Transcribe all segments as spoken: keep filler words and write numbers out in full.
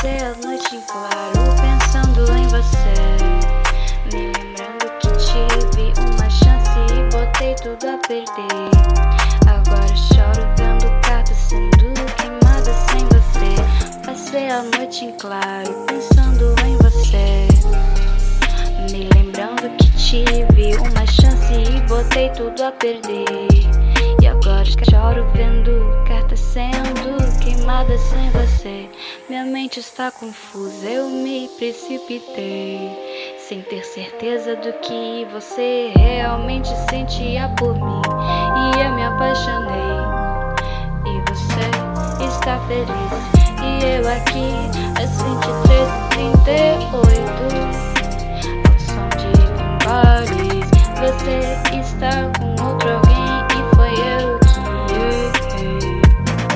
Passei a noite em claro pensando em você, me lembrando que tive uma chance e botei tudo a perder. Agora choro vendo cartas sendo queimadas sem você. Passei a noite em claro pensando em você, me lembrando que tive uma chance e botei tudo a perder. E agora choro vendo cartas sendo queimadas sem você. Minha mente está confusa, eu me precipitei, sem ter certeza do que você realmente sentia por mim. E eu me apaixonei, e você está feliz. E eu aqui, às vinte e três e trinta e oito, ao som de timbales. Você está com outro alguém e foi eu que errei.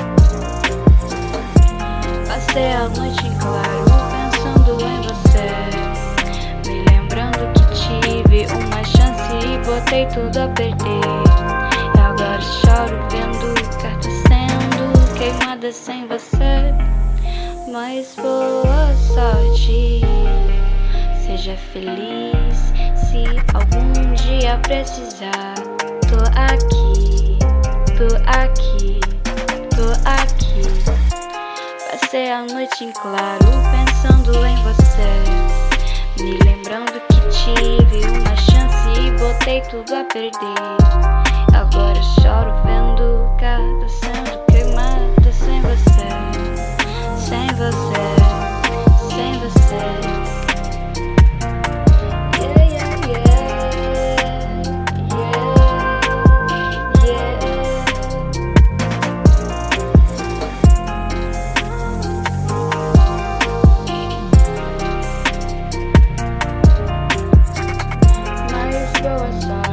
Passei a noite em claro pensando em você, me lembrando que tive uma chance e botei tudo a perder. E agora choro vendo cartas sendo queimadas sem você. Mas boa sorte, seja feliz se algum dia precisar. Tô aqui, tô aqui, tô aqui. Passei a noite em claro pensando em você, me lembrando que tive uma chance e botei tudo a perder. Agora choro vendo cartas sendo queimadas sem você, sem você, sem você. Boa sorte.